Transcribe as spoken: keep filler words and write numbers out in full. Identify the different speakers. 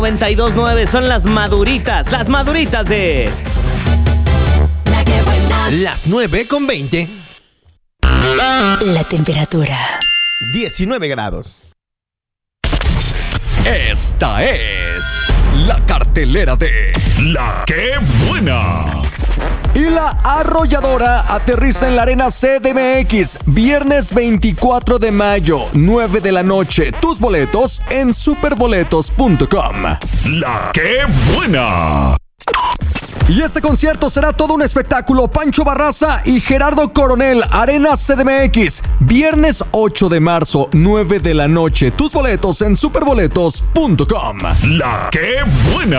Speaker 1: noventa y dos punto nueve son las maduritas, las maduritas de...
Speaker 2: La que buena.
Speaker 3: Las nueve con veinte.
Speaker 2: La temperatura.
Speaker 3: diecinueve grados.
Speaker 4: Esta es la cartelera de La Que Buena.
Speaker 5: Y la arrolladora aterriza en la Arena C D M X, viernes veinticuatro de mayo, nueve de la noche. Tus boletos en superboletos punto com.
Speaker 4: La Que Buena.
Speaker 5: Y este concierto será todo un espectáculo. Pancho Barraza y Gerardo Coronel, Arena C D M X, viernes ocho de marzo, nueve de la noche. Tus boletos en superboletos punto com.
Speaker 4: La Que Buena.